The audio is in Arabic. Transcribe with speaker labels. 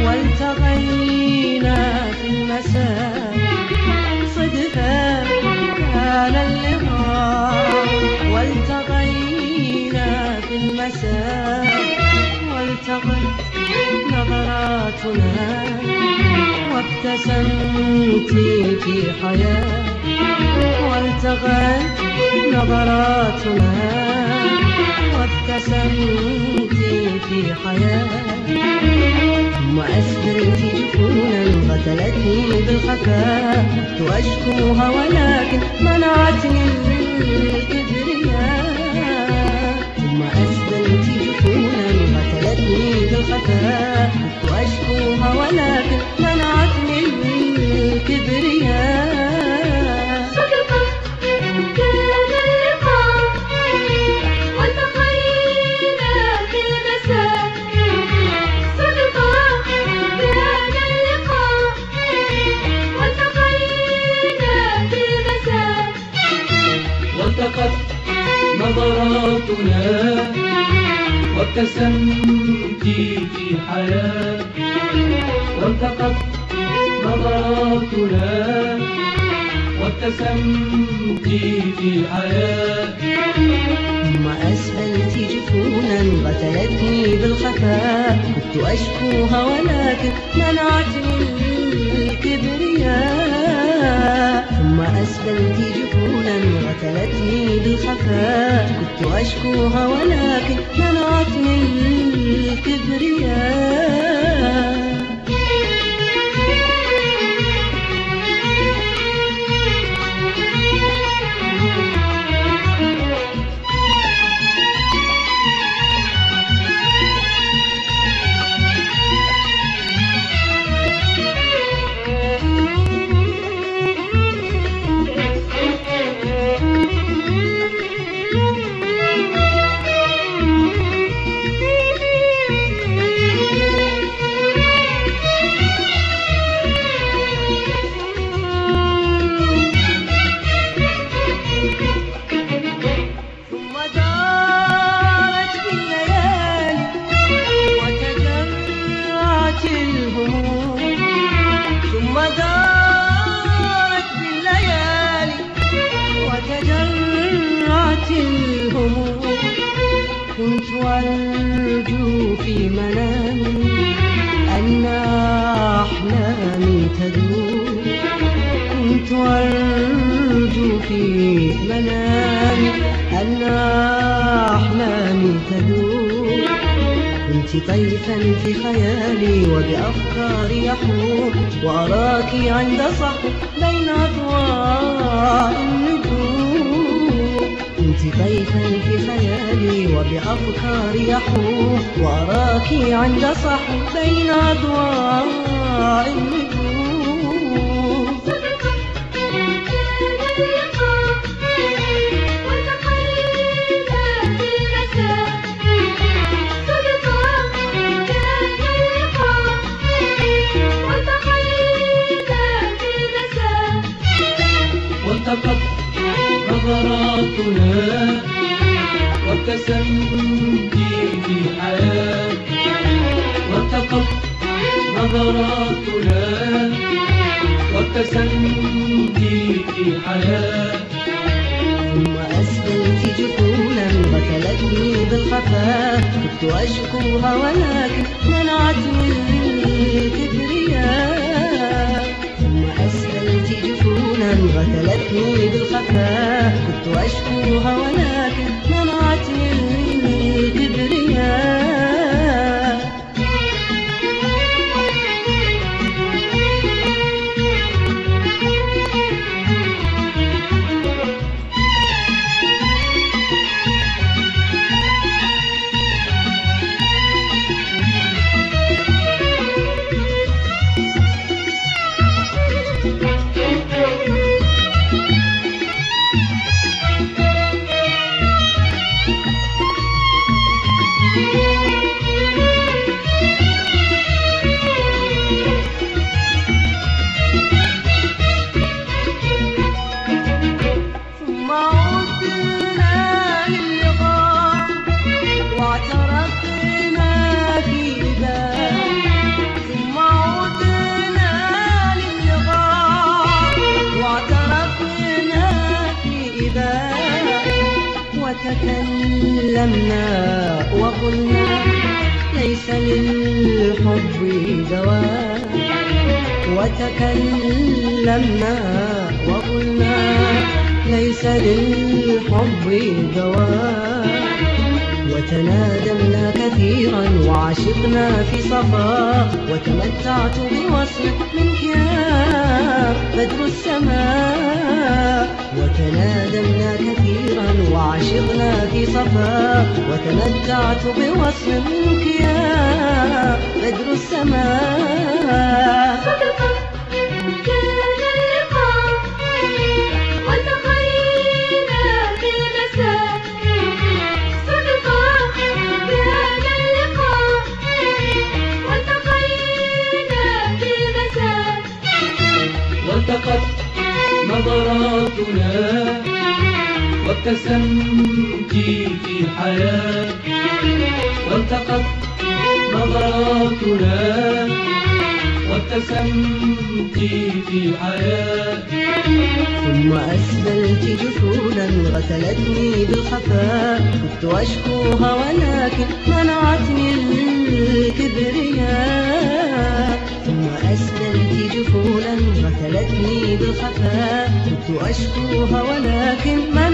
Speaker 1: والتقينا في المساء صدفة كان اللقاء، والتقينا في المساء والتقت نظراتنا، وابتسمت في حياة، والتقت نظراتنا وابتسمت في حياة. ثم أسدلت جفونا قتلتني بالخفاء، كنت أشكوها ولكن منعتني الكبرياء. ثم أسدلت جفونا قتلتني بالخفاء، كنت أشكوها ولكن منعتني الكبرياء.
Speaker 2: صدقت كان اللقاء، والتقينا في المساء. صدقت كان اللقاء، والتقينا في المساء.
Speaker 3: والتقت نظراتنا وابتسمت في حياة، والتقت نظراتنا وابتسمت في حياة.
Speaker 1: ثم أسفلت جفونا قتلتني بالخفاء، كنت أشكوها ولكن منعتني الكبرياء. ثم أسفلت جفونا قتلتني بالخفاء، كنت أشكوها ولكن منعتني الكبرياء. كنت أرجو في منامي أن أحلامي تدور، كنت أرجو في منامي أن أحلامي تدور. كنت طيفا في خيالي وبأفكاري يحور، وأراك عند صحو بين أضواء النجوم. كنت طيفا في خيالي وبأفكاري يحور، وأراك عند صحو بين أضواء النجوم.
Speaker 2: صدقت كان اللقاء، والتقينا في المساء. صدقت كان اللقاء، والتقينا في المساء.
Speaker 3: والتقت نظراتنا وابتسمت في حياة، والتقت نظراتنا وابتسمت في حياة.
Speaker 1: ثم أسفلت جفونا قتلتني بالخفاء، كنت أشكوها ولكن منعتني الكبرياء. ثم أسفلت جفونا قتلتني بالخفاء، كنت أشكوها ولكن منعتني الكبرياء. وتكلمنا وقلنا ليس للحب دواء. وتكلمنا وقلنا ليس للحب دواء. وتنادمنا كثيرا وعشقنا في صفاء. وتمتعت بوصل منك يا بدر السماء. وتنادمنا كثيرا وعشقنا في صفاء. وتمتعت بوصل منك يا بدر السماء.
Speaker 2: صدقا كان اللقاء والتقينا في المساء. صدقا كان اللقاء والتقينا في المساء.
Speaker 3: والتقت نظراتنا وابتسمت في الحياة. والتقت نظراتنا وابتسمت في الحياة.
Speaker 1: ثم أسبلت جفونا غسلتني بالخفاء. كنت أشكوها ولكن منعتني الكبرياء. ثم أسبلت جفونا غسلتني بالخفاء. كنت أشكوها ولكن